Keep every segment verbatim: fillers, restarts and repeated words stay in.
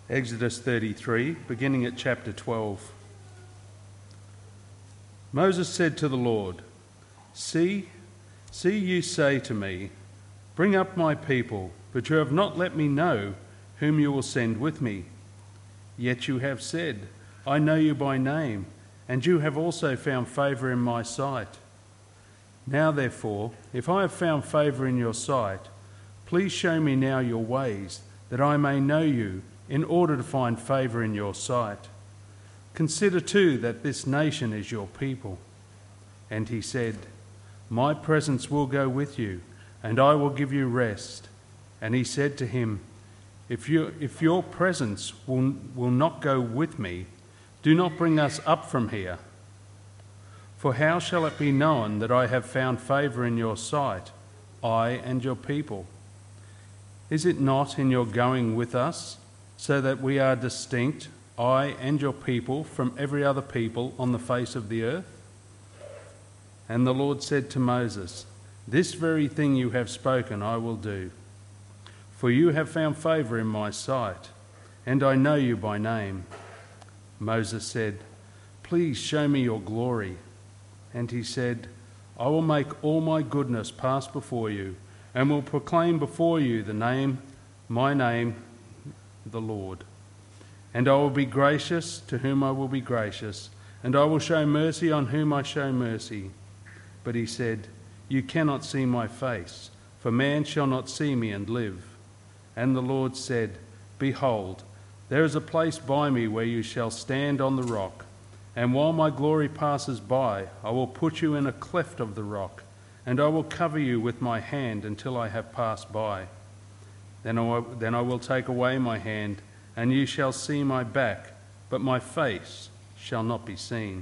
Exodus thirty-three, beginning at chapter twelve. Moses said to the Lord, See, see you say to me, Bring up my people, but you have not let me know whom you will send with me. Yet you have said, I know you by name, and you have also found favour in my sight. Now therefore, if I have found favour in your sight, please show me now your ways, that I may know you, in order to find favour in your sight. Consider too that this nation is your people. And he said, My presence will go with you, and I will give you rest. And he said to him, If you, if your presence will, will not go with me, do not bring us up from here. For how shall it be known that I have found favour in your sight, I and your people? Is it not in your going with us, so that we are distinct, I and your people, from every other people on the face of the earth? And the Lord said to Moses, This very thing you have spoken I will do. For you have found favour in my sight, and I know you by name. Moses said, Please show me your glory. And he said, I will make all my goodness pass before you, and will proclaim before you the name, my name, the Lord. And I will be gracious to whom I will be gracious, and I will show mercy on whom I show mercy. But he said, You cannot see my face, for man shall not see me and live. And the Lord said, Behold, there is a place by me where you shall stand on the rock, and while my glory passes by, I will put you in a cleft of the rock, and I will cover you with my hand until I have passed by. Then I, will, then I will take away my hand, and you shall see my back, but my face shall not be seen.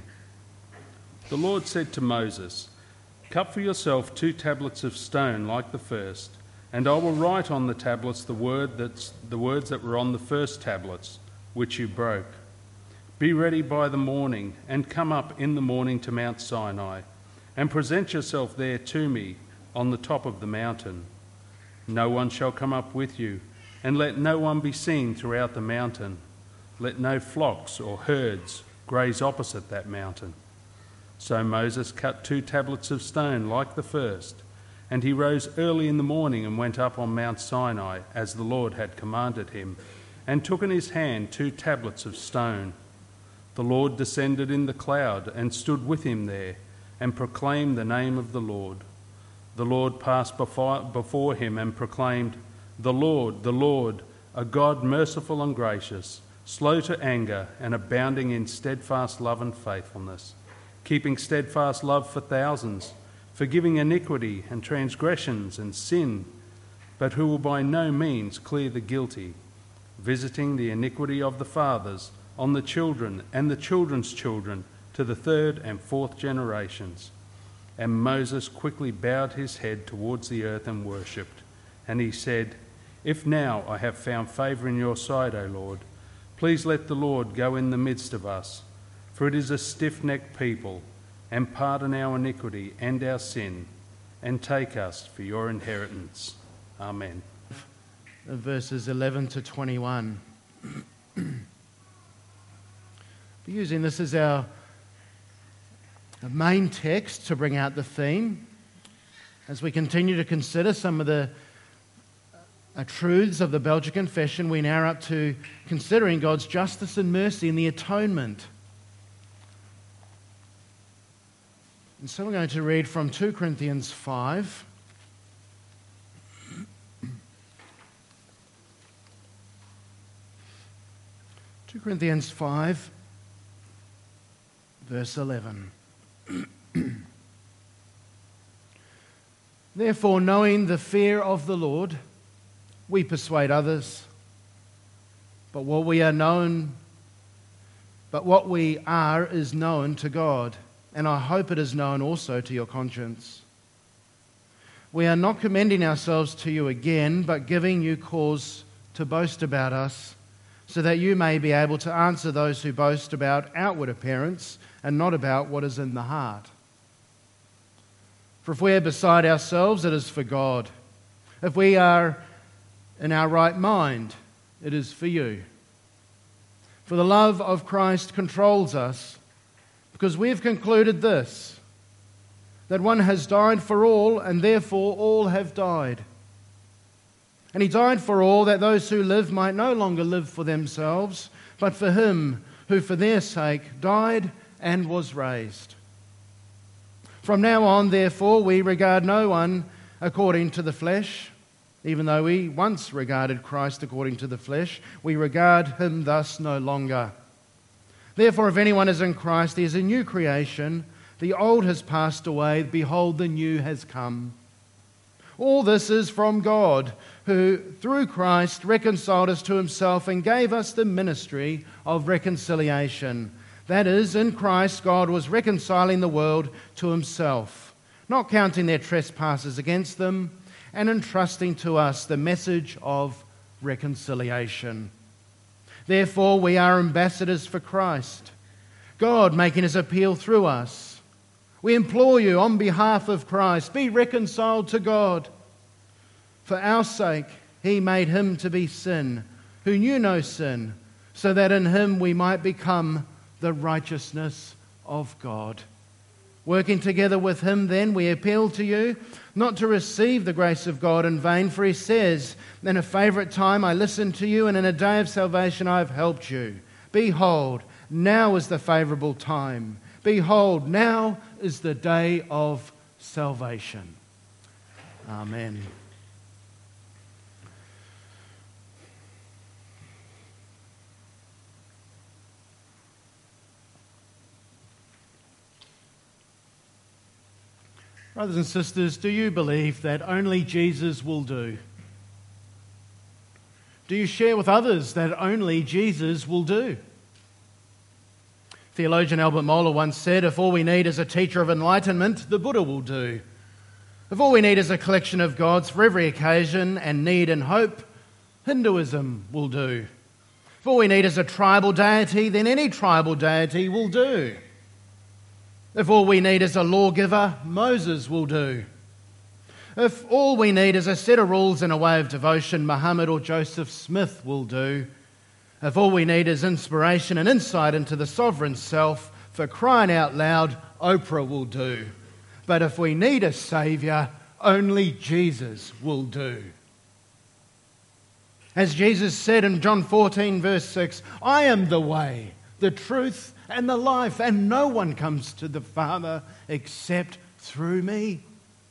The Lord said to Moses, Cut for yourself two tablets of stone like the first, and I will write on the tablets the, word that's, the words that were on the first tablets, which you broke. Be ready by the morning, and come up in the morning to Mount Sinai, and present yourself there to me on the top of the mountain. No one shall come up with you, and let no one be seen throughout the mountain. Let no flocks or herds graze opposite that mountain. So Moses cut two tablets of stone like the first, and he rose early in the morning and went up on Mount Sinai, as the Lord had commanded him, and took in his hand two tablets of stone. The Lord descended in the cloud and stood with him there, and proclaimed the name of the Lord. The Lord passed before, before him and proclaimed, The Lord, the Lord, a God merciful and gracious, slow to anger and abounding in steadfast love and faithfulness, keeping steadfast love for thousands, forgiving iniquity and transgressions and sin, but who will by no means clear the guilty, visiting the iniquity of the fathers on the children and the children's children to the third and fourth generations. And Moses quickly bowed his head towards the earth and worshipped. And he said, If now I have found favour in your sight, O Lord, please let the Lord go in the midst of us, for it is a stiff-necked people, and pardon our iniquity and our sin, and take us for your inheritance. Amen. Verses eleven to twenty-one. Using this as our main text to bring out the theme, as we continue to consider some of the uh, truths of the Belgian Confession, we now are up to considering God's justice and mercy in the atonement. And so we're going to read from two Corinthians five. two Corinthians five, verse eleven. Therefore, knowing the fear of the Lord, we persuade others. But what we are known, but what we are is known to God, and I hope it is known also to your conscience. We are not commending ourselves to you again, but giving you cause to boast about us, so that you may be able to answer those who boast about outward appearance and not about what is in the heart. For if we are beside ourselves, it is for God. If we are in our right mind, it is for you. For the love of Christ controls us, because we've concluded this, that one has died for all, and therefore all have died. And he died for all, that those who live might no longer live for themselves, but for him who for their sake died and was raised. From now on, therefore, we regard no one according to the flesh. Even though we once regarded Christ according to the flesh, we regard him thus no longer. Therefore, if anyone is in Christ, he is a new creation. The old has passed away. Behold, the new has come. All this is from God, who through Christ reconciled us to himself and gave us the ministry of reconciliation. That is, in Christ, God was reconciling the world to himself, not counting their trespasses against them, and entrusting to us the message of reconciliation. Therefore, we are ambassadors for Christ, God making his appeal through us. We implore you on behalf of Christ, be reconciled to God. For our sake, he made him to be sin, who knew no sin, so that in him we might become the righteousness of God. Working together with him, then, we appeal to you not to receive the grace of God in vain, for he says, in a favourite time I listened to you, and in a day of salvation I have helped you. Behold, now is the favourable time. Behold, now is the day of salvation. Amen. Brothers and sisters, do you believe that only Jesus will do? Do you share with others that only Jesus will do? Theologian Albert Mohler once said, if all we need is a teacher of enlightenment, the Buddha will do. If all we need is a collection of gods for every occasion and need and hope, Hinduism will do. If all we need is a tribal deity, then any tribal deity will do. If all we need is a lawgiver, Moses will do. If all we need is a set of rules and a way of devotion, Muhammad or Joseph Smith will do. If all we need is inspiration and insight into the sovereign self, for crying out loud, Oprah will do. But if we need a saviour, only Jesus will do. As Jesus said in John fourteen verse six, I am the way, the truth, and the life, and no one comes to the Father except through me.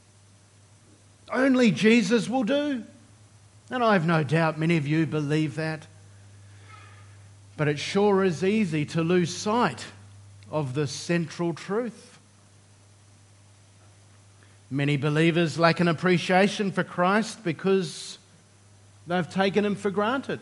Only Jesus will do. And I have no doubt many of you believe that. But it sure is easy to lose sight of this central truth. Many believers lack an appreciation for Christ because they've taken him for granted.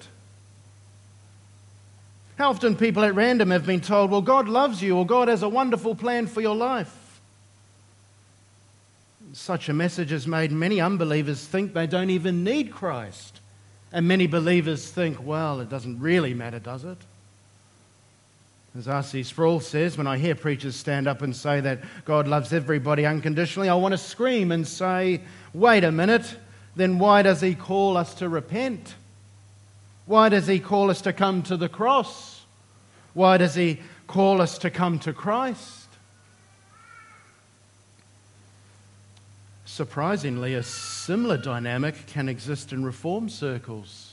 How often people at random have been told, well, God loves you, or God has a wonderful plan for your life. Such a message has made many unbelievers think they don't even need Christ. And many believers think, well, it doesn't really matter, does it? As R C Sproul says, when I hear preachers stand up and say that God loves everybody unconditionally, I want to scream and say, wait a minute, then why does he call us to repent? Why does he call us to come to the cross? Why does he call us to come to Christ? Surprisingly, a similar dynamic can exist in reform circles.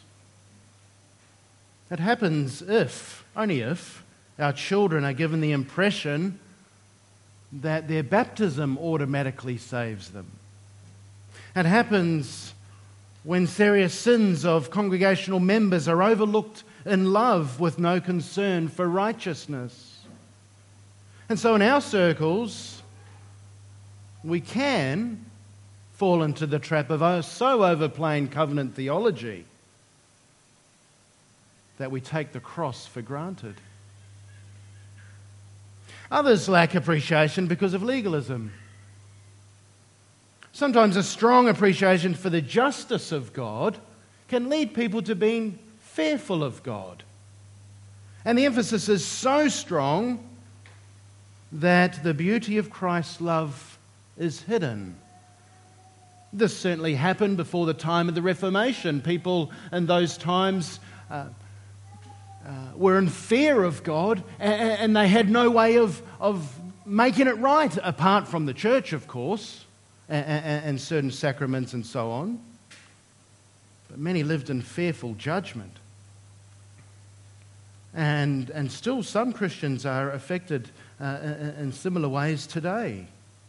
It happens if, only if, our children are given the impression that their baptism automatically saves them. It happens when serious sins of congregational members are overlooked in love with no concern for righteousness. And so in our circles, we can fall into the trap of so overplaying covenant theology that we take the cross for granted. Others lack appreciation because of legalism. Sometimes a strong appreciation for the justice of God can lead people to being fearful of God. And the emphasis is so strong that the beauty of Christ's love is hidden. This certainly happened before the time of the Reformation. People in those times uh, uh, were in fear of God, and, and they had no way of, of making it right, apart from the church, of course, and, and, and certain sacraments and so on. But many lived in fearful judgment. And, and still some Christians are affected uh, in, in similar ways today.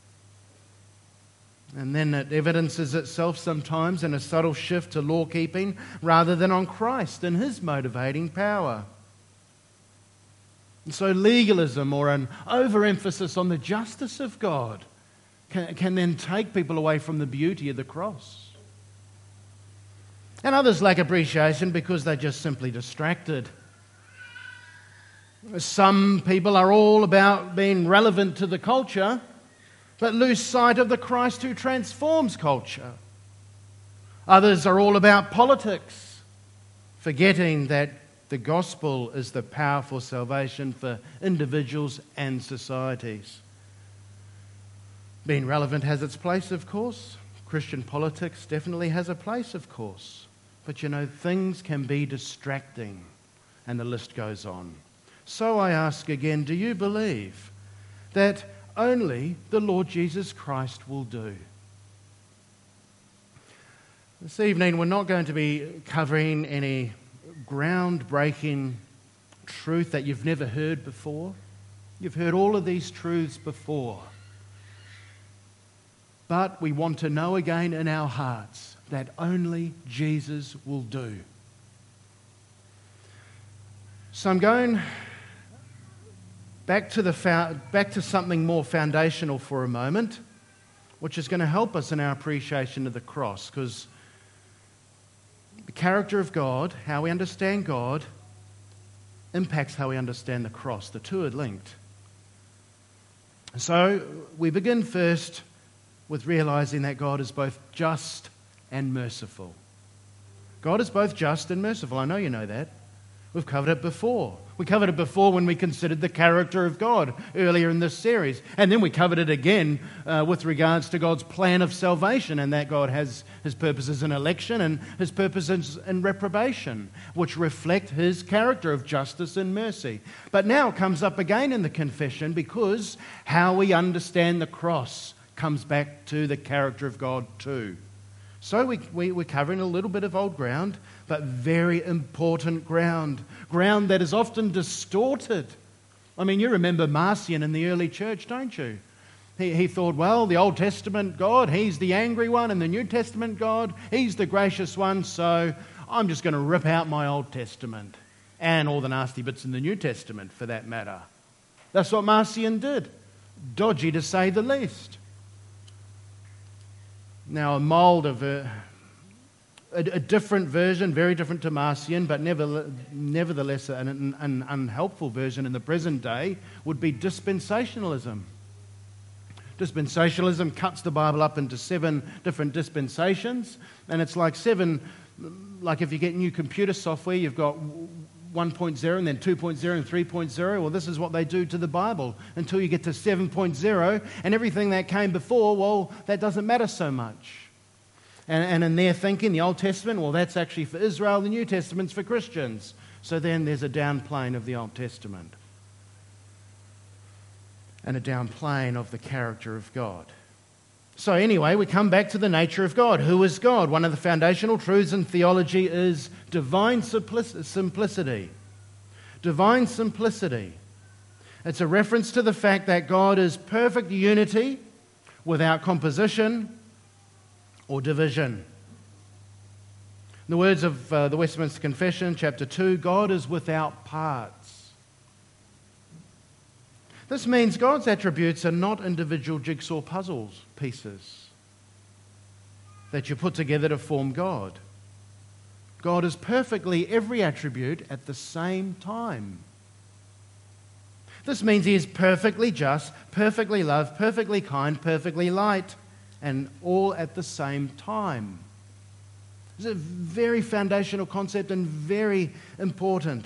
And then it evidences itself sometimes in a subtle shift to law-keeping rather than on Christ and His motivating power. And so legalism or an overemphasis on the justice of God can, can then take people away from the beauty of the cross. And others lack appreciation because they're just simply distracted. Some people are all about being relevant to the culture, but lose sight of the Christ who transforms culture. Others are all about politics, forgetting that the gospel is the powerful salvation for individuals and societies. Being relevant has its place, of course. Christian politics definitely has a place, of course. But you know, things can be distracting, and the list goes on. So I ask again, do you believe that only the Lord Jesus Christ will do? This evening we're not going to be covering any groundbreaking truth that you've never heard before. You've heard all of these truths before. But we want to know again in our hearts that only Jesus will do. So I'm going back to the back to something more foundational for a moment, which is going to help us in our appreciation of the cross, because the character of God, how we understand God, impacts how we understand the cross. The two are linked. So we begin first with realizing that God is both just and merciful. God is both just and merciful. I know you know that. We've covered it before. We covered it before when we considered the character of God earlier in this series. And then we covered it again uh, with regards to God's plan of salvation, and that God has His purposes in election and His purposes in reprobation, which reflect His character of justice and mercy. But now it comes up again in the confession because how we understand the cross comes back to the character of God too. So we, we, we're covering a little bit of old ground, but very important ground. Ground that is often distorted. I mean, you remember Marcion in the early church, don't you? He, he thought, well, the Old Testament God, He's the angry one, and the New Testament God, He's the gracious one, so I'm just going to rip out my Old Testament and all the nasty bits in the New Testament, for that matter. That's what Marcion did. Dodgy, to say the least. Now, a mould of a, a, a different version, very different to Marcion, but never, nevertheless an, an, an unhelpful version in the present day, would be dispensationalism. Dispensationalism cuts the Bible up into seven different dispensations, and it's like seven, like if you get new computer software, you've got one point oh and then two point oh and three point oh. Well, this is what they do to the Bible until you get to seven point oh, and everything that came before, well, that doesn't matter so much. And, and in their thinking, the Old Testament, well, that's actually for Israel, the New Testament's for Christians. So then there's a downplaying of the Old Testament and a downplaying of the character of God. So anyway, we come back to the nature of God. Who is God? One of the foundational truths in theology is divine simplicity. Divine simplicity. It's a reference to the fact that God is perfect unity without composition or division. In the words of uh, the Westminster Confession, chapter two, God is without parts. This means God's attributes are not individual jigsaw puzzles pieces that you put together to form God. God is perfectly every attribute at the same time. This means He is perfectly just, perfectly loved, perfectly kind, perfectly light, and all at the same time. It's a very foundational concept and very important.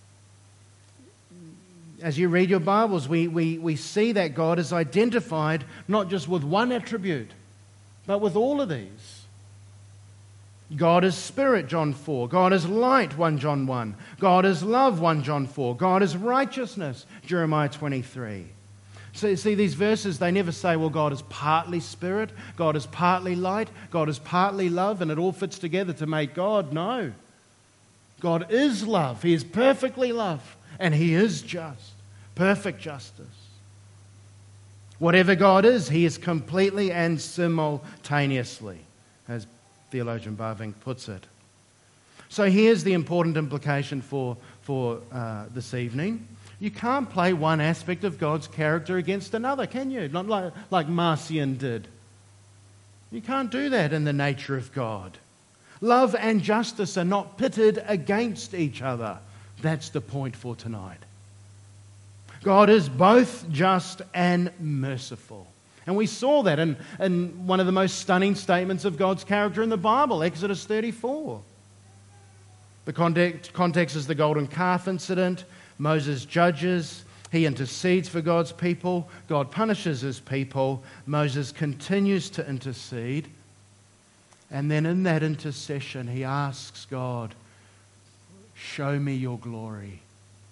As you read your Bibles, we, we, we see that God is identified not just with one attribute, but with all of these. God is spirit, John four. God is light, First John one. God is love, First John four. God is righteousness, Jeremiah twenty-three. So you see, these verses, they never say, well, God is partly spirit, God is partly light, God is partly love, and it all fits together to make God. No. God is love. He is perfectly love, and He is just. Perfect justice. Whatever God is, He is completely and simultaneously, as theologian Barvink puts it. So here's the important implication for, for uh, this evening. You can't play one aspect of God's character against another, can you? Not like, like Marcion did. You can't do that in the nature of God. Love and justice are not pitted against each other. That's the point for tonight. God is both just and merciful. And we saw that in, in one of the most stunning statements of God's character in the Bible, Exodus thirty-four. The context, context is the golden calf incident. Moses judges. He intercedes for God's people. God punishes His people. Moses continues to intercede. And then in that intercession, he asks God, show me your glory.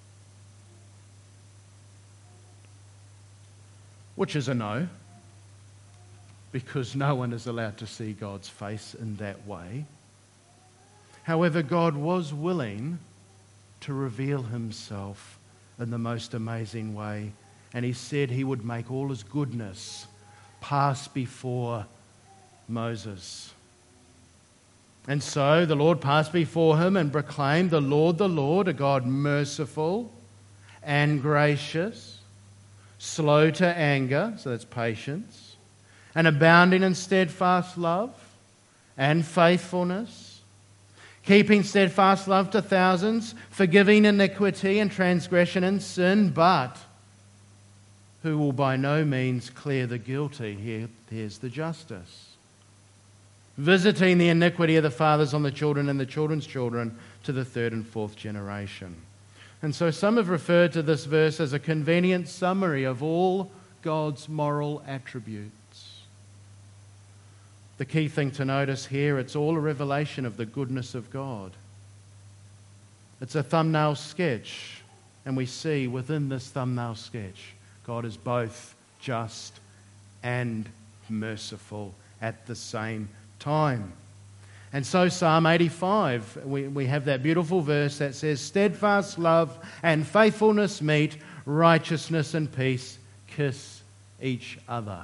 Which is a no, because no one is allowed to see God's face in that way. However, God was willing to reveal Himself in the most amazing way. And He said He would make all His goodness pass before Moses. And so the Lord passed before him and proclaimed, the Lord, the Lord, a God merciful and gracious, slow to anger, so that's patience, and abounding in steadfast love and faithfulness, keeping steadfast love to thousands, forgiving iniquity and transgression and sin, but who will by no means clear the guilty. Here, here's the justice. Visiting the iniquity of the fathers on the children and the children's children to the third and fourth generation. And so some have referred to this verse as a convenient summary of all God's moral attributes. The key thing to notice here, it's all a revelation of the goodness of God. It's a thumbnail sketch, and we see within this thumbnail sketch, God is both just and merciful at the same time. time. And so Psalm eighty-five, we, we have that beautiful verse that says, steadfast love and faithfulness meet, righteousness and peace kiss each other.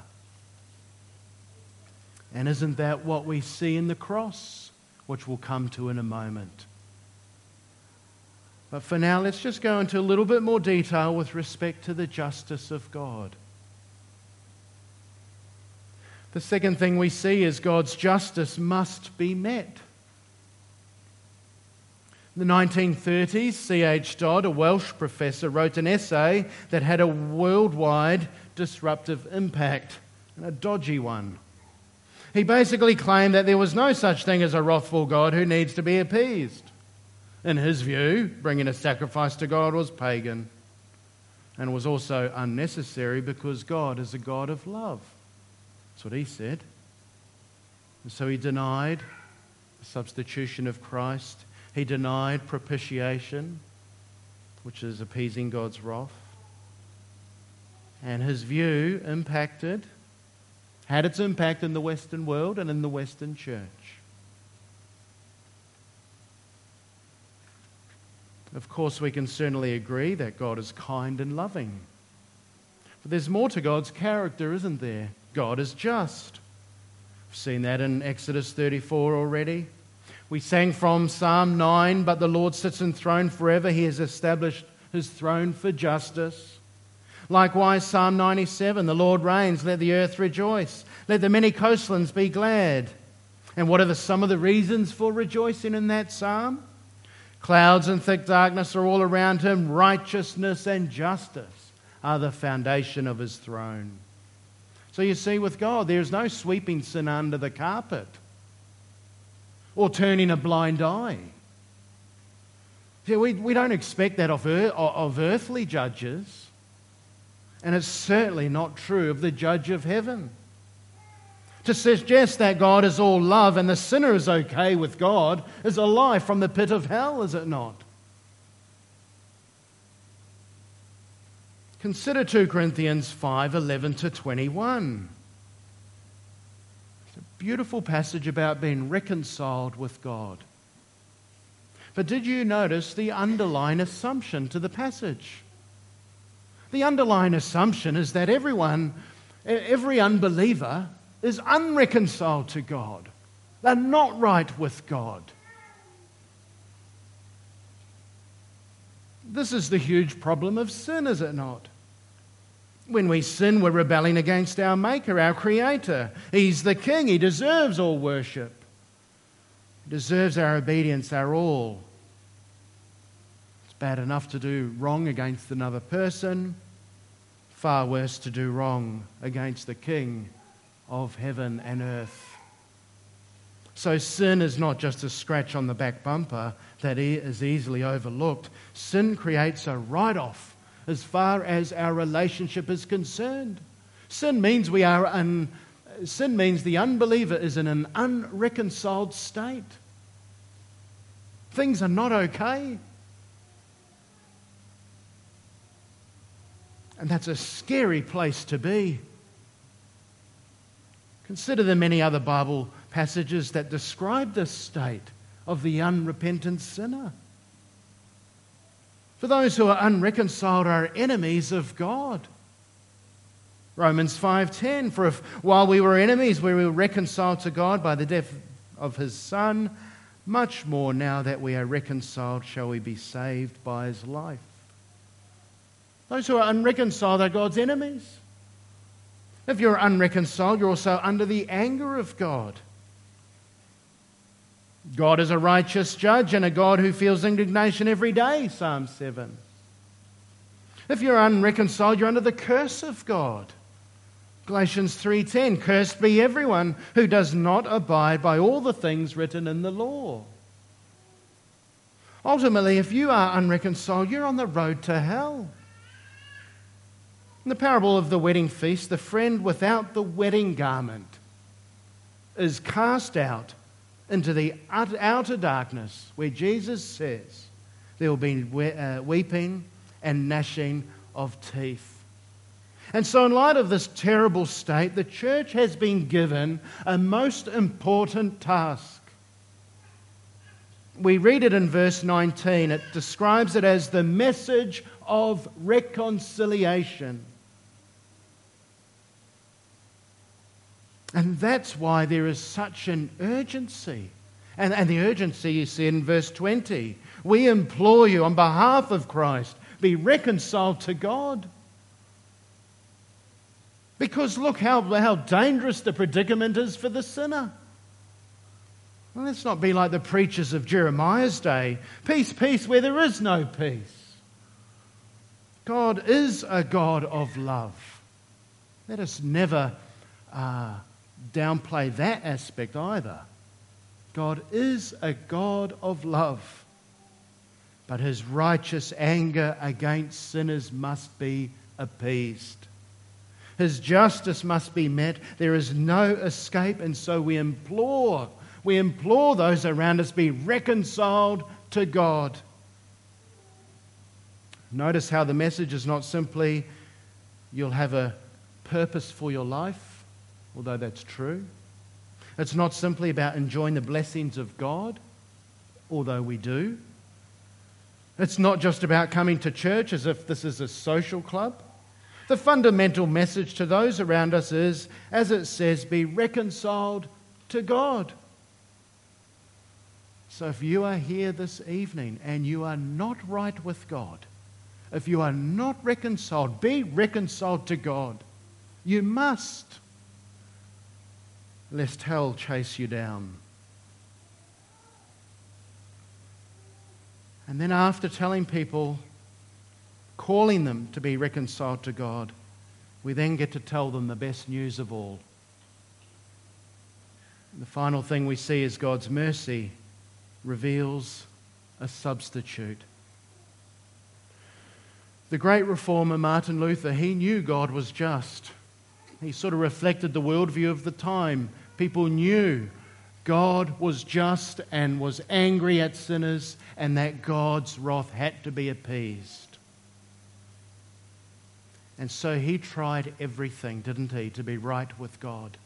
And isn't that what we see in the cross, which we'll come to in a moment? But for now, let's just go into a little bit more detail with respect to the justice of God. The second thing we see is God's justice must be met. In the nineteen thirties, C H Dodd, a Welsh professor, wrote an essay that had a worldwide disruptive impact, and a dodgy one. He basically claimed that there was no such thing as a wrathful God who needs to be appeased. In his view, bringing a sacrifice to God was pagan and was also unnecessary because God is a God of love. That's what he said. And so he denied the substitution of Christ. He denied propitiation, which is appeasing God's wrath. And his view impacted, had its impact in the Western world and in the Western church. Of course, we can certainly agree that God is kind and loving. But there's more to God's character, isn't there? God is just. We've seen that in Exodus thirty-four already. We sang from Psalm nine, but the Lord sits enthroned forever. He has established His throne for justice. Likewise, Psalm ninety-seven, the Lord reigns, let the earth rejoice. Let the many coastlands be glad. And what are the, some of the reasons for rejoicing in that psalm? Clouds and thick darkness are all around Him. Righteousness and justice are the foundation of His throne. So you see, with God, there's no sweeping sin under the carpet or turning a blind eye. See, we, we don't expect that of, earth, of earthly judges, and it's certainly not true of the judge of heaven. To suggest that God is all love and the sinner is okay with God is a lie from the pit of hell, is it not? Consider two Corinthians five, eleven to twenty-one. It's a beautiful passage about being reconciled with God. But did you notice the underlying assumption to the passage? The underlying assumption is that everyone, every unbeliever is unreconciled to God. They're not right with God. This is the huge problem of sin, is it not? When we sin, we're rebelling against our Maker, our Creator. He's the King. He deserves all worship. He deserves our obedience, our all. It's bad enough to do wrong against another person, far worse to do wrong against the King of heaven and earth. So sin is not just a scratch on the back bumper that is easily overlooked. Sin creates a write-off as far as our relationship is concerned. Sin means we are un, sin means the unbeliever is in an unreconciled state. Things are not okay. And that's a scary place to be. Consider the many other Bible passages that describe this state of the unrepentant sinner. For those who are unreconciled are enemies of God. Romans five ten, for if while we were enemies we were reconciled to God by the death of His Son, much more now that we are reconciled shall we be saved by His life. Those who are unreconciled are God's enemies. If you're unreconciled, you're also under the anger of God. God is a righteous judge and a God who feels indignation every day, Psalm seven. If you're unreconciled, you're under the curse of God. Galatians three ten, cursed be everyone who does not abide by all the things written in the law. Ultimately, if you are unreconciled, you're on the road to hell. In the parable of the wedding feast, the friend without the wedding garment is cast out into the outer darkness where Jesus says there will be weeping and gnashing of teeth. And so in light of this terrible state, the church has been given a most important task. We read it in verse nineteen. It describes it as the message of reconciliation. And that's why there is such an urgency. And, and the urgency you see in verse twenty. We implore you on behalf of Christ, be reconciled to God. Because look how, how dangerous the predicament is for the sinner. Well, let's not be like the preachers of Jeremiah's day. Peace, peace, where there is no peace. God is a God of love. Let us never uh, downplay that aspect either. God is a God of love, but His righteous anger against sinners must be appeased. His justice must be met. There is no escape, and so we implore, we implore those around us be reconciled to God. Notice how the message is not simply you'll have a purpose for your life, although that's true. It's not simply about enjoying the blessings of God, although we do. It's not just about coming to church as if this is a social club. The fundamental message to those around us is, as it says, be reconciled to God. So if you are here this evening and you are not right with God, if you are not reconciled, be reconciled to God. You must, lest hell chase you down. And then after telling people, calling them to be reconciled to God, we then get to tell them the best news of all. And the final thing we see is God's mercy reveals a substitute. The great reformer Martin Luther, he knew God was just. He sort of reflected the worldview of the time. People knew God was just and was angry at sinners, and that God's wrath had to be appeased. And so he tried everything, didn't he, to be right with God.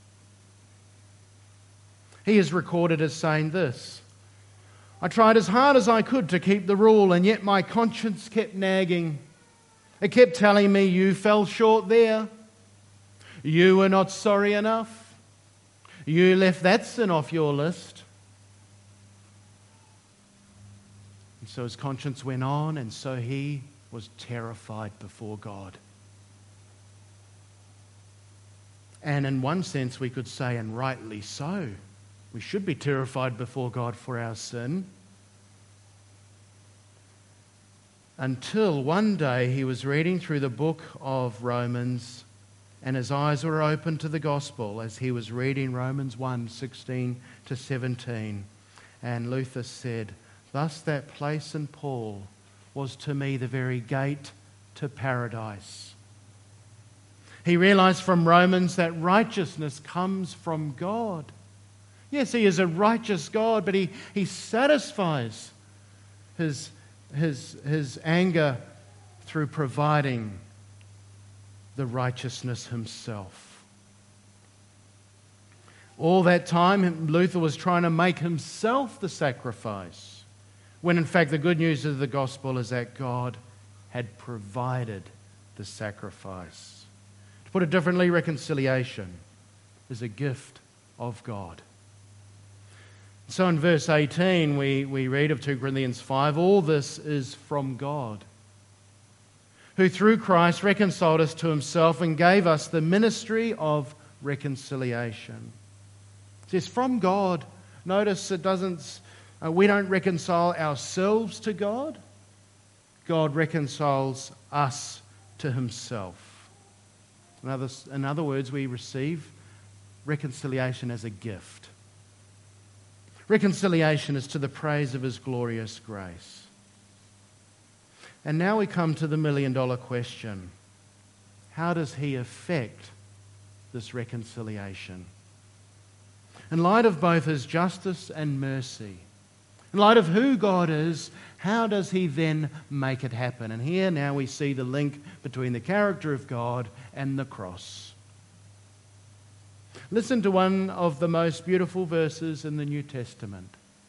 He is recorded as saying this: I tried as hard as I could to keep the rule, and yet my conscience kept nagging. It kept telling me, you fell short there. You were not sorry enough. You left that sin off your list. And so his conscience went on, and so he was terrified before God. And in one sense we could say, and rightly so, we should be terrified before God for our sin. Until one day he was reading through the book of Romans, and his eyes were open to the gospel as he was reading Romans one, sixteen to seventeen. And Luther said, thus that place in Paul was to me the very gate to paradise. He realized from Romans that righteousness comes from God. Yes, he is a righteous God, but he, he satisfies his, his, his anger through providing the righteousness himself. All that time, Luther was trying to make himself the sacrifice, when in fact the good news of the gospel is that God had provided the sacrifice. To put it differently, reconciliation is a gift of God. So in verse eighteen, we, we read of two Corinthians five, all this is from God, who through Christ reconciled us to himself and gave us the ministry of reconciliation. It says from God. Notice it doesn't, uh, we don't reconcile ourselves to God. God reconciles us to himself. In other, in other words, we receive reconciliation as a gift. Reconciliation is to the praise of his glorious grace. And now we come to the million dollar question. How does he effect this reconciliation? In light of both his justice and mercy, in light of who God is, how does he then make it happen? And here now we see the link between the character of God and the cross. Listen to one of the most beautiful verses in the New Testament.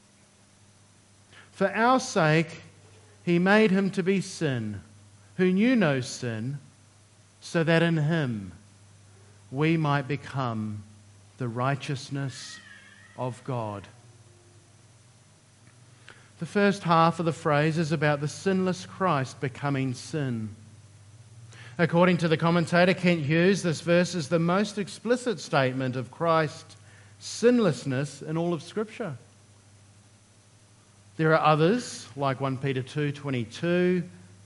For our sake, he made him to be sin, who knew no sin, so that in him we might become the righteousness of God. The first half of the phrase is about the sinless Christ becoming sin. According to the commentator Kent Hughes, this verse is the most explicit statement of Christ's sinlessness in all of Scripture. There are others, like First Peter two twenty-two.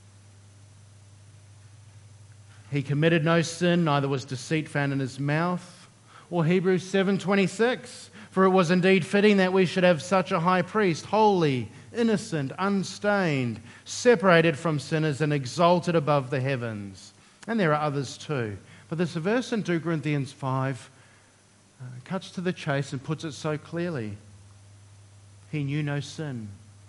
He committed no sin, neither was deceit found in his mouth. Or Hebrews seven twenty-six. For it was indeed fitting that we should have such a high priest, holy, innocent, unstained, separated from sinners and exalted above the heavens. And there are others too. But this verse in two Corinthians five uh, cuts to the chase and puts it so clearly. He knew no sin.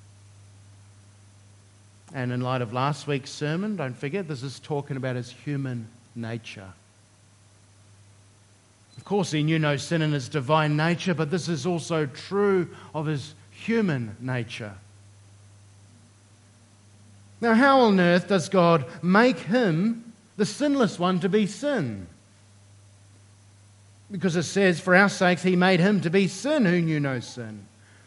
And in light of last week's sermon, don't forget, this is talking about his human nature. Of course, he knew no sin in his divine nature, but this is also true of his human nature. Now, how on earth does God make him, the sinless one, to be sin? Because it says, for our sakes he made him to be sin who knew no sin.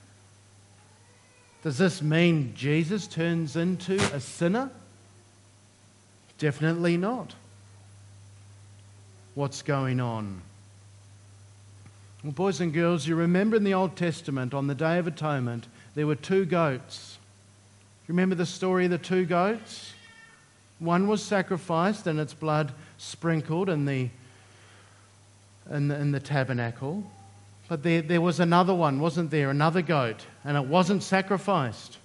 Does this mean Jesus turns into a sinner? Definitely not. What's going on? Well, boys and girls, you remember in the Old Testament, on the Day of Atonement, there were two goats. Remember the story of the two goats? One was sacrificed and its blood sprinkled in the, in the, in the tabernacle. But there, there was another one, wasn't there? Another goat, and it wasn't sacrificed.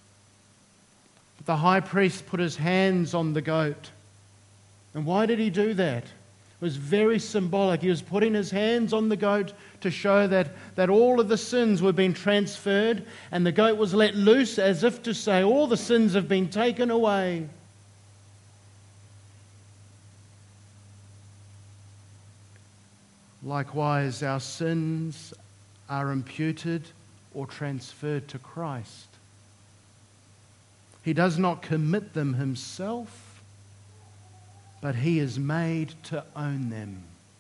But the high priest put his hands on the goat. And why did he do that? It was very symbolic. He was putting his hands on the goat to show that, that all of the sins were being transferred, and the goat was let loose as if to say, all the sins have been taken away. Likewise, our sins are imputed or transferred to Christ. He does not commit them himself, but he is made to own them.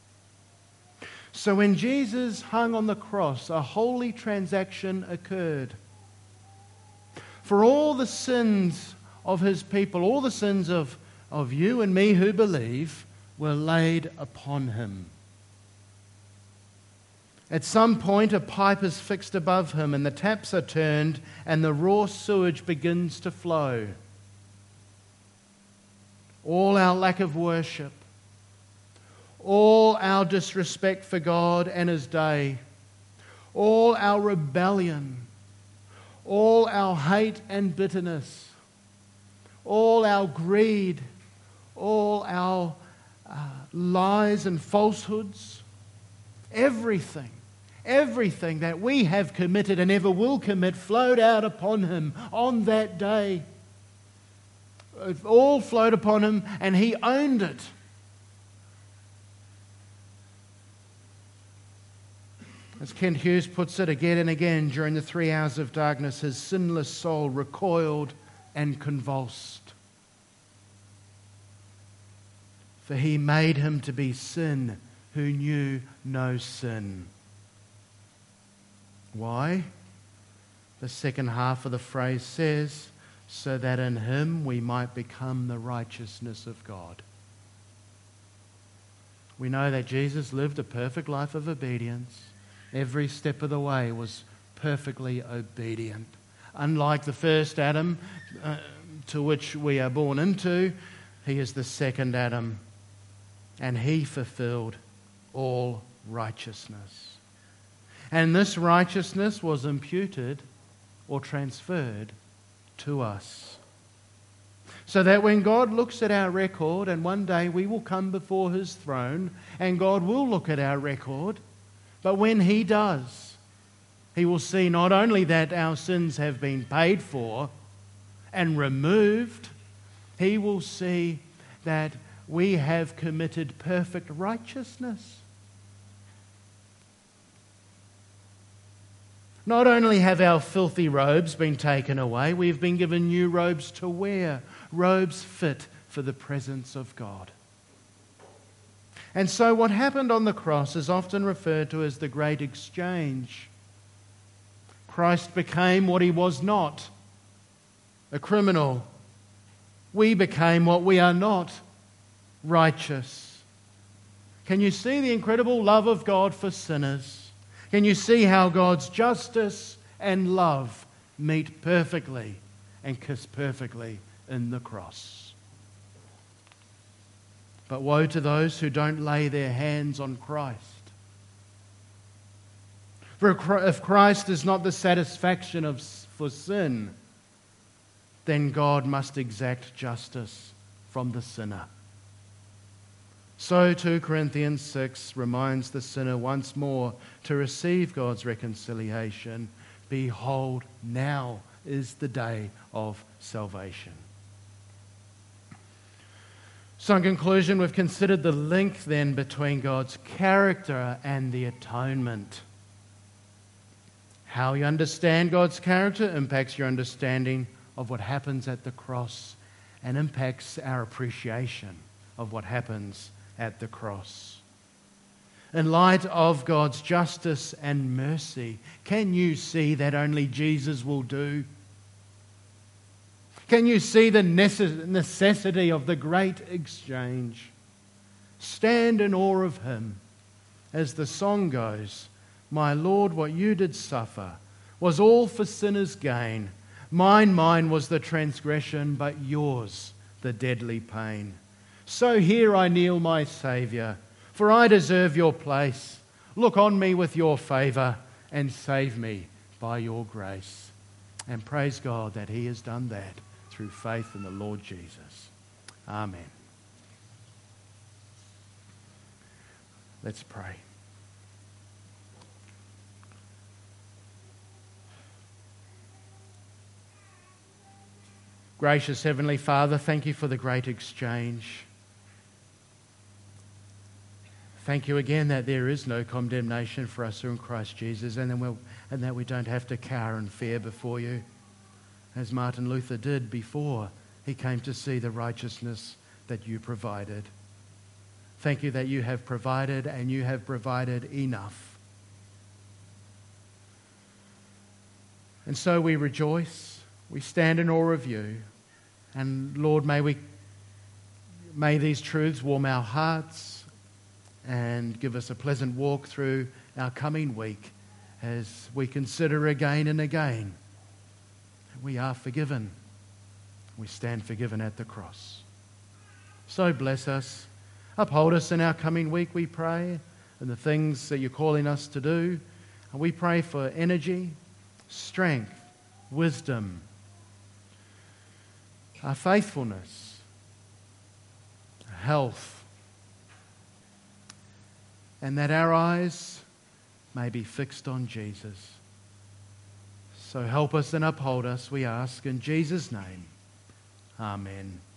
So when Jesus hung on the cross, a holy transaction occurred. For all the sins of his people, all the sins of, of you and me who believe, were laid upon him. At some point, a pipe is fixed above him and the taps are turned and the raw sewage begins to flow. All our lack of worship, all our disrespect for God and His day, all our rebellion, all our hate and bitterness, all our greed, all our uh, lies and falsehoods, everything, everything that we have committed and ever will commit flowed out upon Him on that day. It all flowed upon Him and He owned it. As Kent Hughes puts it again and again, during the three hours of darkness, his sinless soul recoiled and convulsed. For He made Him to be sin who knew no sin. Why? The second half of the phrase says, so that in Him we might become the righteousness of God. We know that Jesus lived a perfect life of obedience. Every step of the way was perfectly obedient. Unlike the first Adam uh, to which we are born into, He is the second Adam, and He fulfilled all righteousness. And this righteousness was imputed or transferred to us. So that when God looks at our record, and one day we will come before His throne, and God will look at our record, but when He does, He will see not only that our sins have been paid for and removed, He will see that we have committed perfect righteousness. Not only have our filthy robes been taken away, we've been given new robes to wear, robes fit for the presence of God. And so what happened on the cross is often referred to as the great exchange. Christ became what He was not, a criminal. We became what we are not, righteous. Can you see the incredible love of God for sinners? Can you see how God's justice and love meet perfectly and kiss perfectly in the cross? But woe to those who don't lay their hands on Christ. For if Christ is not the satisfaction of, for sin, then God must exact justice from the sinner. So two Corinthians six reminds the sinner once more to receive God's reconciliation. Behold, now is the day of salvation. So in conclusion, we've considered the link then between God's character and the atonement. How you understand God's character impacts your understanding of what happens at the cross and impacts our appreciation of what happens at the cross. In light of God's justice and mercy, can you see that only Jesus will do? Can you see the necessity of the great exchange? Stand in awe of Him. As the song goes, my Lord, what you did suffer was all for sinners' gain. Mine, mine was the transgression, but yours the deadly pain. So here I kneel, my Saviour, for I deserve your place. Look on me with your favour and save me by your grace. And praise God that He has done that through faith in the Lord Jesus. Amen. Let's pray. Gracious Heavenly Father, thank you for the great exchange. Thank you again that there is no condemnation for us who are in Christ Jesus, and, then we'll, and that we don't have to cower in fear before you, as Martin Luther did before he came to see the righteousness that you provided. Thank you that you have provided, and you have provided enough. And so we rejoice, we stand in awe of you, and Lord, may we, may these truths warm our hearts and give us a pleasant walk through our coming week as we consider again and again that we are forgiven. We stand forgiven at the cross. So bless us. Uphold us in our coming week, we pray, and the things that you're calling us to do. And we pray for energy, strength, wisdom, our faithfulness, health, and that our eyes may be fixed on Jesus. So help us and uphold us, we ask in Jesus' name. Amen.